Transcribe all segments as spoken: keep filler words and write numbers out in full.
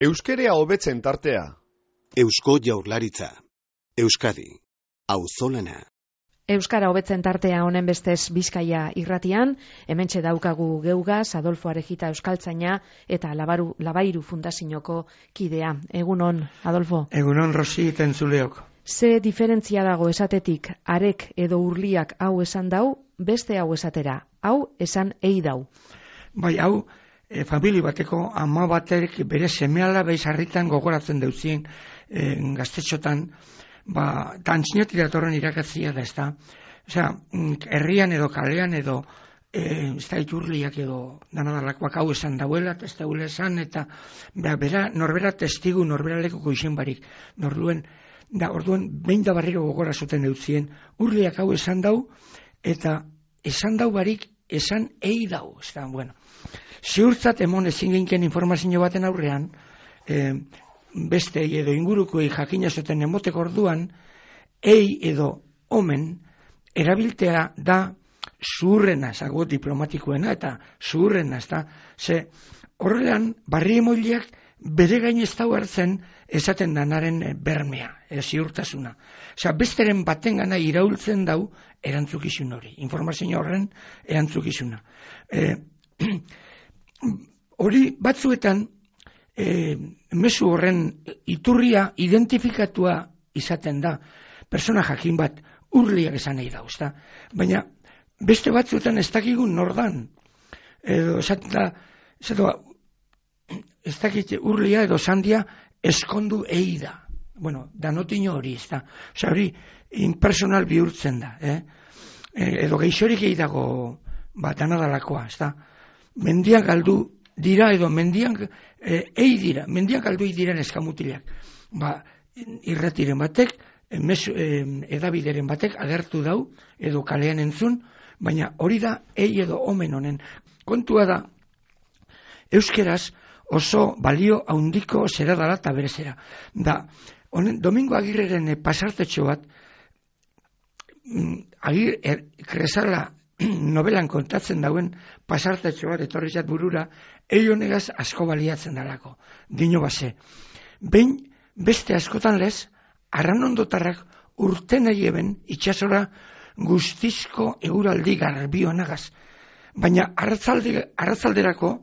Euskerea hobetzen tartea. Eusko Jaurlaritza. Euskadi. Auzolana. Euskara hobetzen tartea honen bestez Bizkaia irratian, hementxe daukagu geugaz, Adolfo Arejita euskaltzaina eta Labaru, Labairu Fundazioko kidea. Egunon, Adolfo. Egunon, Rosi, tentzuleok. Ze diferentzia dago esatetik arek edo urliak hau esan dau, beste hau esatera, hau esan ei dau. Bai, hau, e, famili bateko ama batek bere semeala beizarritan gogoratzen dauzien e, gaztetxotan, ba, tantzinoti datorren irakatzia da, ez da. Osea, herrian edo kalean edo e, ez da iturliak edo danadalakoak hau esan dauela, ez daule esan, eta ba, bera, norbera testigu, norbera lekuko izen barik, norduen, da, orduan, behin da barriro gogora zuten deutzien, urliak hau esan dau, eta esan dau barik, esan ei dau, ez da, bueno. Ziurtzat emon ezin ginken informazio baten aurrean, e, beste edo ingurukoei jakina zuten emoteko orduan, ei edo omen erabiltea da zuhurrena, zago diplomatikoena eta zuhurrena, ez da, ze horrean barri emoileak bere gain ez dau hartzen esaten danaren bermea, e, ziurtasuna. Osea, besteren baten gana iraultzen dau erantzukizun hori, informazio horren erantzukizuna. E, hori batzuetan, E, mezu horren iturria identifikatua izaten da, persona jakin bat urliak esan nahi da, usta? Baina beste batzuetan ez dakigun nordan, edo esaten da, ez dakit urlia edo sandia eskondu ei da. Bueno, danotino hori, ez da. Osa hori impersonal bihurtzen da, eh? E, edo geixorik ei dago bat danadalakoa, ez da. Mendian galdu dira edo mendian e, ei dira, mendian galdu ei diren eskamutileak. Ba, irratiren batek, mesu, e, edabideren batek agertu dau, edo kalean entzun, baina hori da ei edo omen honen. Kontua da, euskeraz oso balio haundiko zera dala eta bere zera. Da, honen, Domingo Agirreren pasartetxo bat, agir, er, kresala novelan kontatzen dauen pasartetxo bat etorri zat burura, ei honegaz asko baliatzen dalako, dino base. Behin beste askotan lez, arranondotarrak urten eieben itxasora guztizko eguraldi garbi honagaz. Baina arratzalde, arratzalderako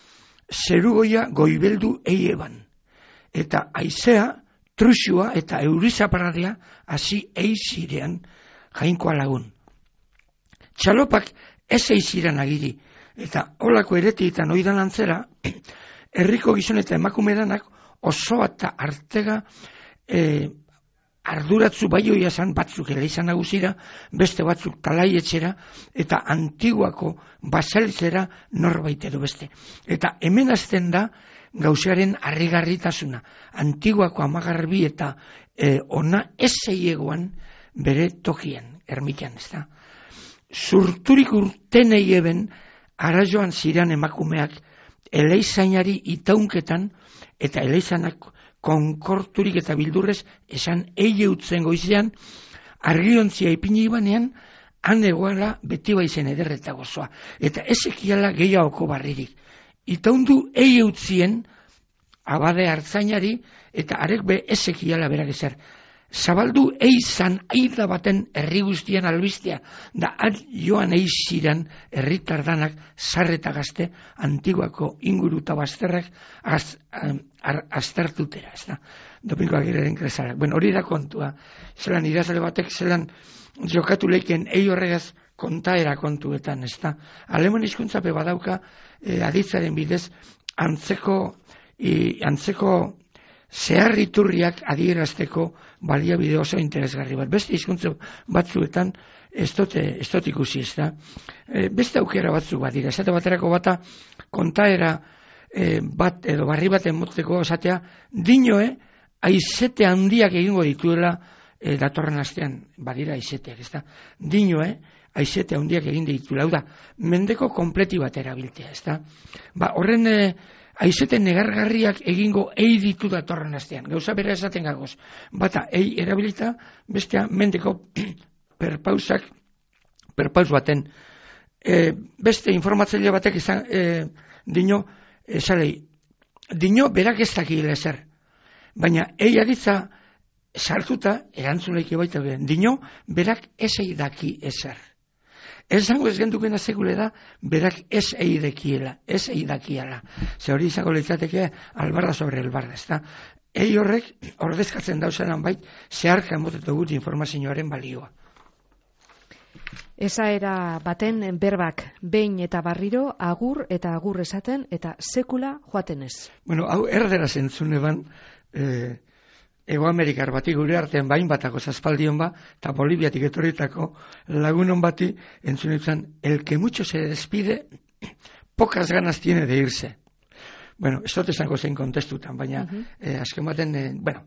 zerugoia goibeldu eieban. Eta aizea, trusua eta eurizaparadea hasi eizirean jainkoa lagun. Txalopak ez eiziran agiri, eta holako eretietan oidan antzera, herriko gizon eta emakume danak oso eta artega e, arduratzu bai hoia zan batzuk ere izan nagusira, beste batzuk talaietxera, eta antiguako basalitzera norbait edo beste. Eta hemen azten da gauzearen harrigarritasuna, antiguako amagarbi eta e, ona ez zeiegoan bere tokien, ermitian, ez da. Zurturik urtenei eben arazoan ziren emakumeak eleizainari itaunketan eta eleizanak konkorturik eta bildurrez esan eie utzen goizean argiontzia ipini banean han egoala beti baizen ederreta gozoa eta ezekiala gehiagoko barririk. Itaundu eie utzien abade hartzainari eta arek be ezekiala berak ezer. Zabaldu eizan aida baten herri guztian albistea, da joan eiziran herritardanak zarreta gazte antiguako inguru eta bazterrak az, aztertutera, ez da, Domingo Agirreren kresalak. Bueno, hori da kontua, zelan idazle batek, zelan jokatu leiken ei horregaz kontaera kontuetan, ez da. Aleman hizkuntzape badauka eh, aditzaren bidez antzeko, i, antzeko zeharriturriak adierazteko baliabide oso interesgarri bat. Beste hizkuntza batzuetan ez dut ikusi, ez da. E, beste aukera batzuk bat dira. Esate baterako bata kontaera e, bat edo barri bat emoteko esatea dinoe aizete handiak egingo dituela e, datorren astean badira aizeteak, ez da. Dinoe aizete handiak egin dituela. Hau da, mendeko kompleti bat erabiltea, ez da. Ba, horren e, aizeten negargarriak egingo ei ditu datorren astean. Gauza bera esaten gagoz. Bata, ei erabilita, bestea mendeko perpausak, perpaus baten. E, beste informatzaile batek izan, e, dino, esalei, dino berak ez dakile ezer. Baina eia ditza sartuta, erantzuleike baita ben, dino berak ez daki ezer. Ez zango ez gendukena segule da, berak ez eidekiela, ez eidakiela. Ze hori izango litzateke albarda sobre albarda, ez da? Ei horrek ordezkatzen dauzenan bait, zeharka motetu gut informazioaren balioa. Esaera baten berbak behin eta barriro agur eta agur esaten eta sekula joaten ez. Bueno, hau erdera zentzun eban, eh, Ego Amerikar bati gure artean bain batako zazpaldion ba, eta Boliviatik etorritako lagunon bati entzun izan, el que mucho se despide, pocas ganas tiene de irse. Bueno, ez dut esango zein kontestutan, baina uh-huh. eh, azken baten, eh, bueno,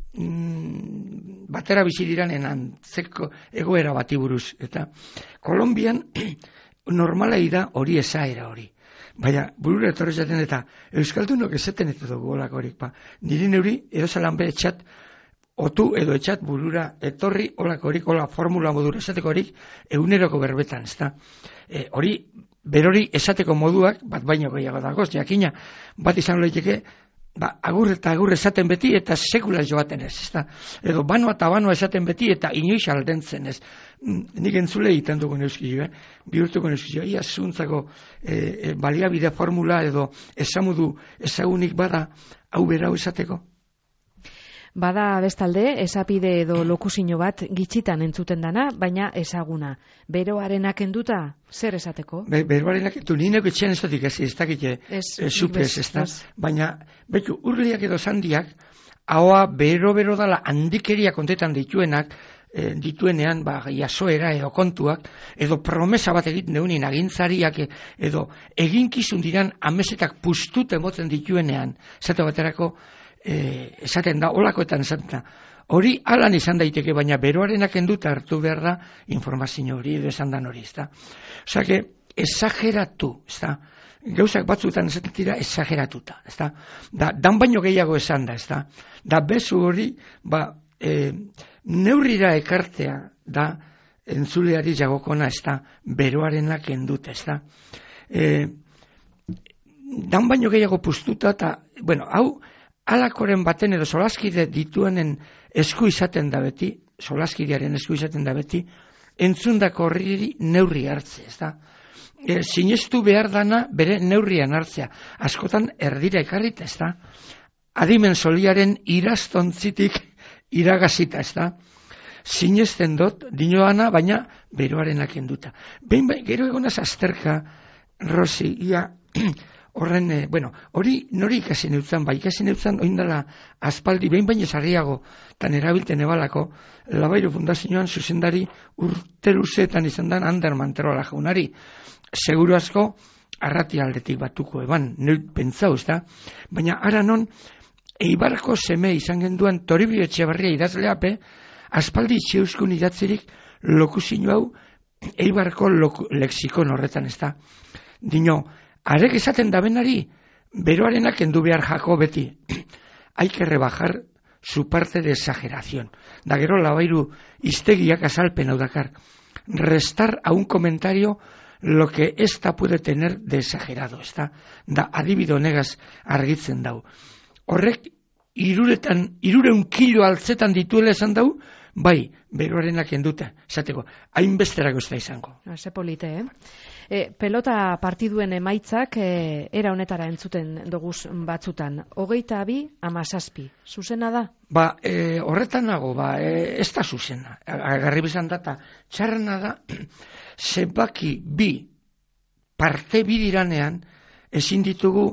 mm, batera bizi diranen antzeko egoera bati buruz. Eta Kolombian normalei da hori esaera hori. Baina, burura etorri zaten eta Euskaldunok esaten ez dugu olako horik. Ba, niri neuri, erosalan be etxat, otu edo etxat burura etorri olako horik, ola formula modura esateko horik, eguneroko berbetan, ez da. E, hori, berori esateko moduak, bat baino gehiago dagoz, jakina, bat izan leiteke, ba, agur eta agur esaten beti eta sekula joaten ez, ez da. Edo banoa eta banoa esaten beti eta inoiz aldentzen ez. Nik entzule egiten dugu neuskio, eh? Bihurtuko neuskio, ia zuntzako e, e, baliabide formula edo esamudu ezagunik bada hau berau esateko. Bada bestalde, esapide edo lokusino bat gitxitan entzuten dana, baina ezaguna. Beroarenak enduta, zer esateko? Be, beroarenak endu, nineko etxean ez dutik ez, ez dakite, ez supez, ez da. Baina, betu, urliak edo zandiak, haua bero-bero dala handikeria kontetan dituenak, e, dituenean, ba, jasoera edo kontuak, edo promesa bat egiten deunin agintzariak, edo eginkizun diran amesetak pustut emoten dituenean, zato baterako, Eh, esaten da, olakoetan esaten da. Hori alan izan daiteke, baina beroarenak enduta hartu behar da informazio hori edo esan dan hori, ez da. Osa, que, esageratu, ez da. Gauzak batzutan esaten dira esageratuta, ez da. Da, dan baino gehiago esan da, ez da. Da, bezu hori, ba, e, neurrira ekartea da entzuleari jagokona, ez da, beroarenak enduta, ez da. E, dan baino gehiago puztuta, eta, bueno, hau, alakoren baten edo solaskide dituenen esku izaten da beti, solaskidearen esku izaten da beti, entzundako horri neurri hartze, ez da. E, sinestu behar dana bere neurrian hartzea. Askotan erdira ekarrita, ez da. Adimen soliaren irastontzitik iragazita, ez da. Sinesten dut, dinoana, baina beroarenak enduta. Behin bai, gero egonaz azterka, Rosi, ia... Horren, eh, bueno, hori nori ikasi neutzan, ba, ikasi neutzan oindala aspaldi, behin baino sarriago, tan erabilten ebalako, Labairu Fundazioan zuzendari urte luzeetan izan dan Ander Manterola jaunari. Seguru asko, arrati aldetik batuko eban, neu pentsau, ez da? Baina ara non, Eibarko seme izan genduan Toribio Etxebarria idazleape, aspaldi itxeuskun idatzirik lokuzio hau Eibarko lexikon horretan, ez da? Dino, arek esaten da benari, beroarenak endu behar jako beti. Hay que rebajar su parte de exageración. Da gero Labairu iztegiak azalpen hau dakar. Restar a un comentario lo que esta puede tener de exagerado. Esta, da adibido negaz argitzen dau. Horrek iruretan, irureun kilo altzetan dituela esan dau, bai, beroarenak enduta, esateko, hainbesterako ez da izango. Ze polite, eh? E, pelota partiduen emaitzak e, era honetara entzuten doguz batzutan. Hogeita bi, amazazpi. Zuzena da? Ba, e, horretan nago, ba, e, ez da zuzena. Agarri bizan data, txarrena da, zenbaki bi parte bidiranean ezin ditugu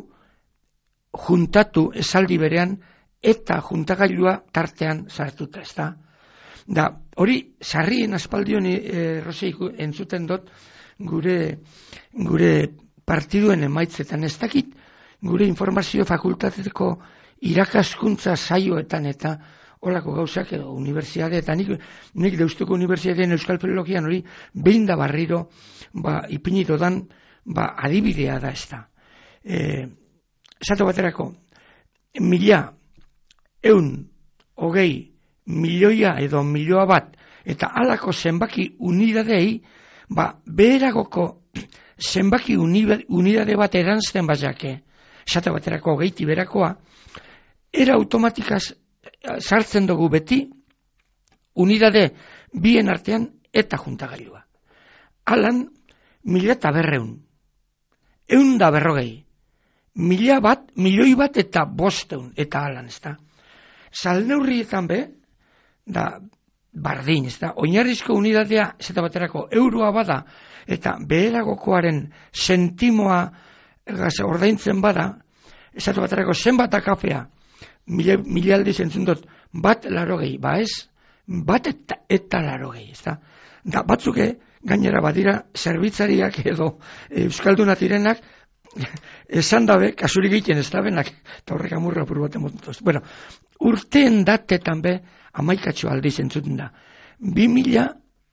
juntatu esaldi berean eta juntagailua tartean sartuta, ez da? Da, hori, sarrien aspaldion e, Roseiko entzuten dut, gure gure partiduen emaitzetan, ez dakit gure informazio fakultateko irakaskuntza saioetan eta olako gauzak edo unibertsitateetan, nik, nik deustuko unibertsitatean euskal filologian hori behin da barriro ba, ipinito dan ba, adibidea da ez da. E, Zato baterako, mila, eun, hogei, milioia edo milioa bat, eta halako zenbaki unidadei, ba, beheragoko zenbaki unidade bat erantzten bazake, esate baterako hogeiti berakoa, era automatikaz sartzen dugu beti unidade bien artean eta juntagailua. Alan, mila eta berreun, eun da berrogei, mila bat, milioi bat eta bosteun, eta alan, ez da. Salneurrietan be, da, bardin, ez da, oinarrizko unidadea, ez eta baterako, euroa bada, eta beheragokoaren sentimoa ordaintzen bada, ez eta baterako zenbat akapea, mila, mila aldiz entzun dut, bat larogei, ba ez, bat eta, eta larogei, ez da. Da, batzuke, gainera badira, zerbitzariak edo euskalduna direnak, esan dabe, kasurik egiten ez dabenak, eta horrek amurra apur baten motuz. Bueno, urteen datetan be, amaikatxo aldiz entzuten da. Bi mila,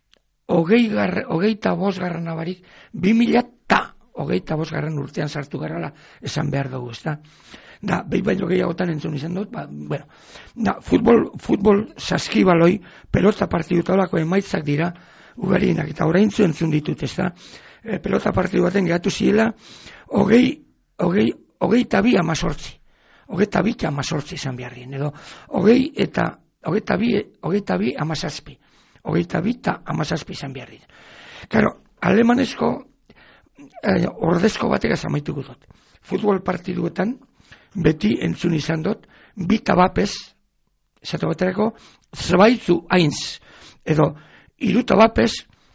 hogeita bosgarren abarik, bi mila ta, hogeita bosgarren urtean sartu garrala, esan behar dugu, ez da. Da, behi baino gehiagotan entzun izan dut, ba, bueno, da, futbol, futbol saskibaloi, pelota partidu taulako emaitzak dira, ugarienak, eta oraintzu entzun ditut, ez da, e, pelota partidu baten gehatu ziela, hogei, hogei, hogei eta bi amazortzi, hogei eta bi amazortzi izan beharrien, edo, hogei eta, hogei eta bi, hogei eta bi amazazpi, hogei eta bi eta amazazpi izan beharrien. Karo, alemanezko, eh, ordezko batek amaituko dut. Futbol partiduetan, beti entzun izan dut, bi tabapez, esatu baterako, zbaitzu ainz, edo, iru tabapez,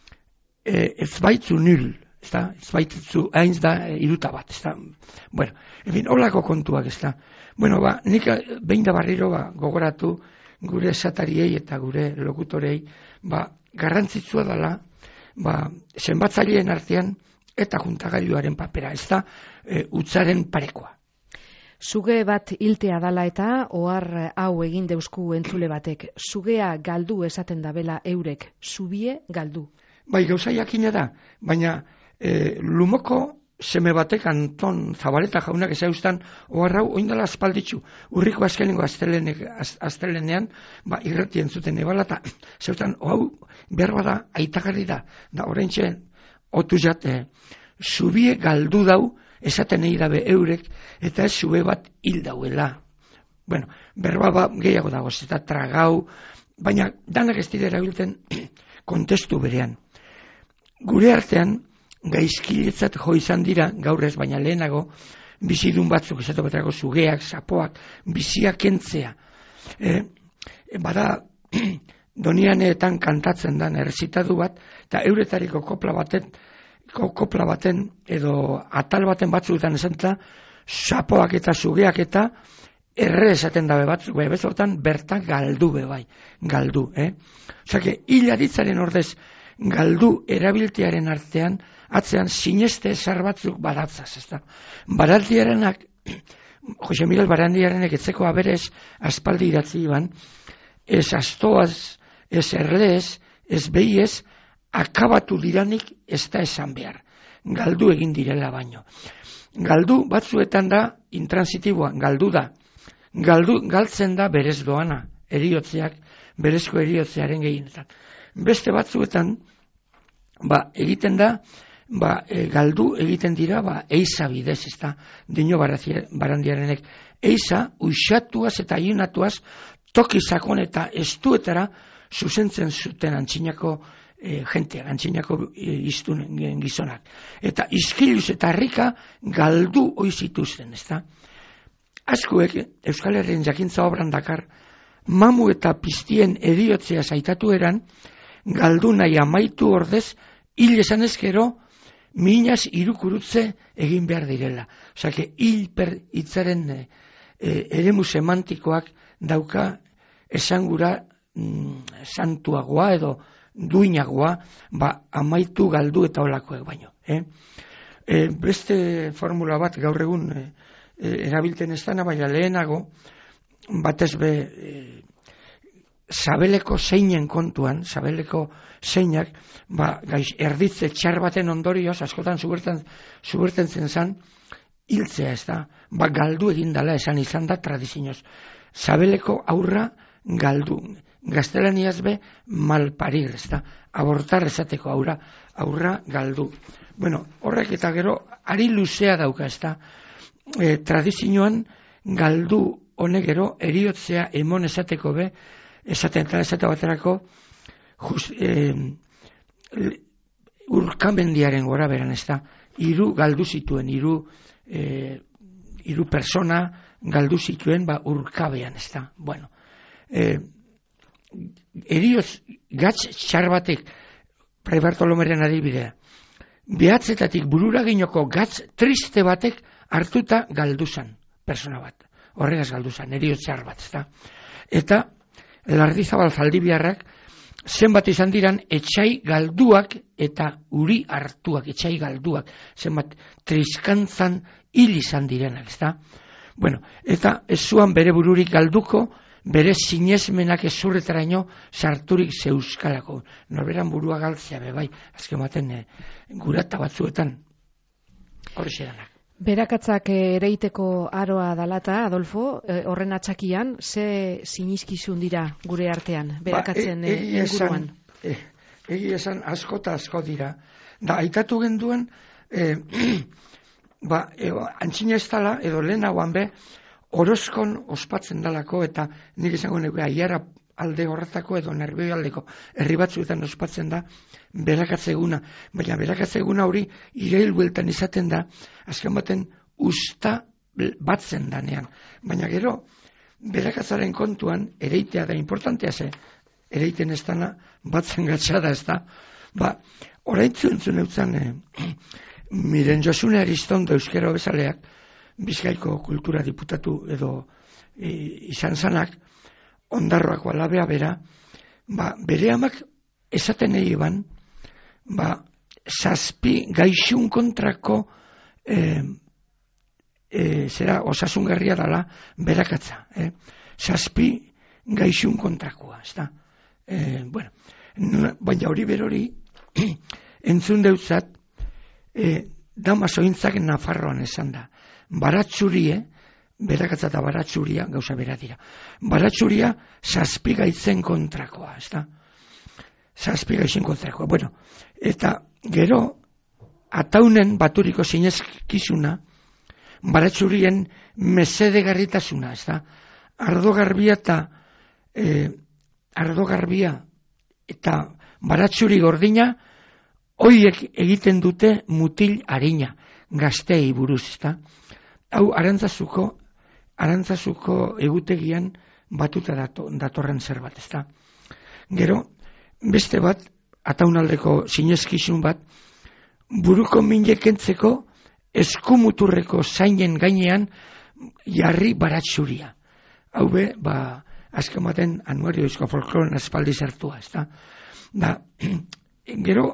eh, ez baitzu nul, ez da, ez baitzu ainz da, e, iru tabat, ez da, bueno, efin, holako kontuak, ez da, bueno, ba, nik behin da barriro, ba, gogoratu, gure esatariei eta gure lokutorei, ba, garrantzitsua dela, ba, zenbatzaileen artean, eta juntagailuaren papera, ez da, e, utzaren parekoa. Suge bat hiltea dala eta ohar hau egin deusku entzule batek. Sugea galdu esaten dabela eurek, subie galdu. Bai, gauza jakina da, baina e, lumoko seme batek Anton Zabaleta jaunak ezaustan ohar hau oindala aspalditzu. Urriko azkenengo astelenean, ba, irratien zuten ebala, eta zeustan, hau behar bada aitagarri da, da oraintxe otu jate, subie galdu dau, esaten nahi dabe eurek, eta ez zube bat hil dauela. Bueno, berba ba, gehiago dago, eta tragau, baina danak ez dira erabiltzen kontestu berean. Gure artean, gaizkiletzat jo izan dira, gaur ez, baina lehenago, bizidun batzuk, esatu baterako zugeak, zapoak, biziak kentzea. E, bada, donianeetan kantatzen dan errezitatu bat, eta euretariko kopla baten, kopla baten edo atal baten batzuetan esantza, sapoak eta zugeak eta erre esaten dabe batzuk, bai, bezotan bertan galdu be bai, galdu, eh? Osake, hiladitzaren ordez galdu erabiltearen artean, atzean sineste esar batzuk baratzaz, ez da. Barandiarenak, Jose Miguel Barandiarenek etzeko aberez aspaldi idatzi iban, ez astoaz, ez erlez, ez behiez, akabatu diranik ez da esan behar. Galdu egin direla baino. Galdu batzuetan da intransitiboa, galdu da. Galdu, galtzen da berez doana, eriotzeak, berezko eriotzearen gehienetan. Beste batzuetan, ba, egiten da, ba, e, galdu egiten dira, ba, eiza bidez, ez da, Dino Barandiarenek. Eiza, uxatuaz eta iunatuaz, toki sakon eta estuetara, zuzentzen zuten antxinako E, gente, antzinako e, iztun gizonak. Eta izkiluz eta harrika galdu oizituzten, ez da? Azkuek, Euskal Herrien jakintza obran dakar, mamu eta piztien eriotzea zaitatu eran, galdu nahi amaitu ordez, hil esan ezkero, minaz irukurutze egin behar direla. Osake, hil per hitzaren e, e, eremu semantikoak dauka esangura mm, santuagoa edo duinagoa, ba, amaitu galdu eta olakoek baino. Eh? E, beste formula bat gaur egun e, e, erabilten ez dana, baina lehenago, batez be, e, sabeleko zeinen kontuan, sabeleko zeinak, ba, gaiz, erditze txar baten ondorioz, askotan zuberten, zuberten zen zan, hiltzea ez da, ba, galdu egin dala esan izan da tradizioz. Sabeleko aurra galdu. Gaztelaniaz be malparir, ez da, abortar esateko aurra, aurra galdu. Bueno, horrek eta gero, ari luzea dauka, ez da, e, tradizioan galdu honek gero eriotzea emon esateko be, esaten eta esate baterako just, e, urkamendiaren gora beran ez da, hiru galdu zituen, hiru e, hiru persona galdu zituen ba, urkabean ez da. Bueno, e, erioz gatz txar batek, Fray Bartolomeren adibidea, behatzetatik burura ginoko gatz triste batek hartuta galduzan, persona bat. Horregaz galduzan, erioz txar bat, ez da. Eta Lardizabal Zaldibiarrak zenbat izan diran etxai galduak eta uri hartuak, etxai galduak, zenbat triskantzan hil izan direnak, ez da. Bueno, eta ez zuan bere bururik galduko, bere sinesmenak ezurretaraino sarturik zeuskalako. Norberan burua galtzea be bai, azken baten e, gurata batzuetan hori zeranak. Berakatzak ereiteko aroa dalata, Adolfo, eh, horren atxakian, ze sinizkizun dira gure artean, berakatzen ba, e, egi inguruan? Esan, e, egi esan asko eta asko dira. Da, aitatu genduen, e, ba, e, antxina ez dala, edo lehenagoan be, orozkon ospatzen dalako, eta nik izango nuke aiara alde horretako edo nervioi aldeko herri batzuetan ospatzen da berakatze eguna. Baina berakatze eguna hori irail bueltan izaten da, azken baten usta batzen danean. Baina gero, berakatzaren kontuan, ereitea da importantea ze, ereiten ez dana batzen gatsa da ez da. Ba, oraintzu entzun eutzan, eh, miren Josune Aristondo euskera bezaleak, Bizkaiko kultura diputatu edo e, izan zanak, Ondarroako alabea bera, ba, bere amak esaten egiban, ba, zazpi gaixun kontrako e, e, zera osasungarria dala berakatza. Eh? Zazpi gaixun kontrakoa, ez da. E, bueno, baina hori berori entzun deutzat, e, damasointzak Nafarroan esan da. Baratxurie, berakatza eta baratxuria, gauza bera dira. Baratxuria zazpi gaitzen kontrakoa, ez da? Zazpi gaitzen kontrakoa. Bueno, eta gero, ataunen baturiko zinezkizuna, baratxurien mesedegarritasuna, ez da? Ardogarbia eta eh, ardogarbia eta baratxuri gordina, hoiek egiten dute mutil harina, gaztei buruz, ez da? Hau, arantzazuko, arantzazuko egutegian batuta dato, datorren zerbait, ez da? Gero, beste bat, ataunaldeko zinezkizun bat, buruko minekentzeko eskumuturreko zainen gainean jarri baratxuria. Hau be, ba, azken baten anuario eusko folkloren aspaldi zertua, ez da? Da, gero,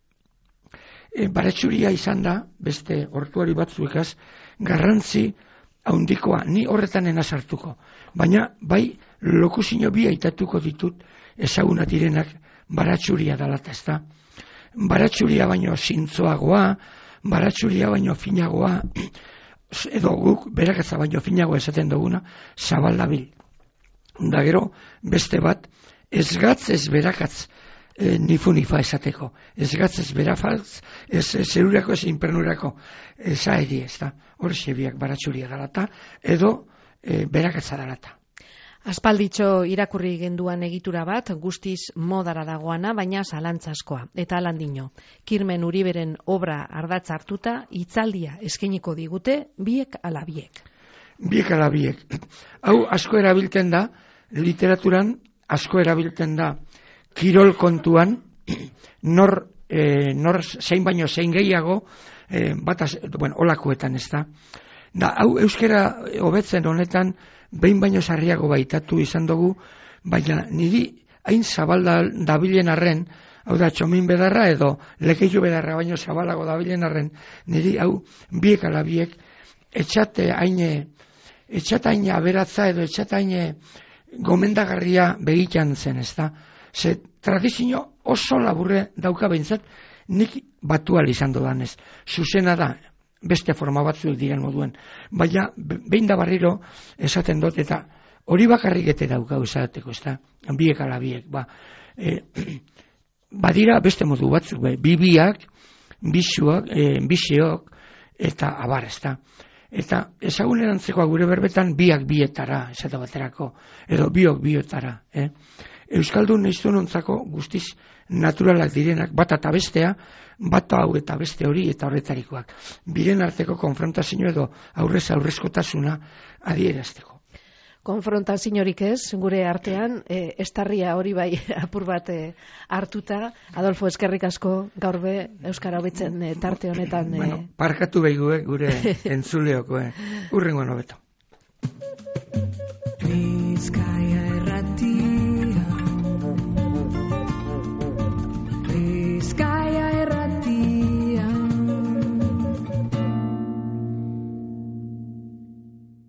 e, baratxuria izan da, beste hortuari batzuekaz, garrantzi haundikoa, ni horretan enazartuko. Baina, bai, lokuzino bi aitatuko ditut ezaguna direnak baratxuria dalata, ez da? Baratxuria baino zintzoagoa, baratxuria baino finagoa, edo guk berakatza baino finagoa esaten duguna, zabaldabil. Da gero, beste bat, ez gatz ez berakatz, E, nifu nifa esateko. Ez gatz ez berafaltz, ez zerurako ez inpernurako ezaeri ez da. Hor xebiak baratxuria dalata, edo e, berakatza dalata. Aspalditxo irakurri genduan egitura bat, guztiz modara dagoana, baina zalantzaskoa. Eta alandino, Kirmen Uriberen obra ardatz hartuta, hitzaldia eskainiko digute, biek ala biek. Biek ala biek. Hau asko erabiltzen da, literaturan asko erabiltzen da, kirol kontuan, nor, e, nor zein baino zein gehiago, e, bat, bueno, olakoetan ez da. Da, hau euskera hobetzen honetan, behin baino sarriago baitatu izan dugu, baina niri hain zabalda dabilen arren, hau da, txomin bedarra edo lekeiu bedarra baino zabalago dabilen arren, niri hau biek ala biek, etxate haine, etxate haine aberatza edo etxate haine gomendagarria begitan zen ez da. Ze tradizio oso laburre dauka behintzat, nik batual izan dodanez. Zuzena da, beste forma batzuek diren moduen. Baina, behin da barriro esaten dut, eta hori bakarrik ete dauka esateko, ez da, biek ala biek. Ba, e, badira beste modu batzuk, be, bibiak, bisuak, e, bisiok, eta abar, ez da. Eta ezagunerantzekoa gure berbetan biak bietara, esate baterako, edo biok biotara. Eh? Euskaldun neiztunontzako guztiz naturalak direnak, bat eta bestea, bat hau eta beste hori eta horretarikoak. Biren arteko konfrontazio edo aurrez aurrezkotasuna adierazteko. Konfrontaziorik ez, gure artean, e, estarria hori bai apur bat e, hartuta. Adolfo, eskerrik asko gaur be Euskara Hobetzen e, tarte honetan. E... Bueno, parkatu behigu eh, gure entzuleoko, eh. Urrengo nobeto. Bizkaia erra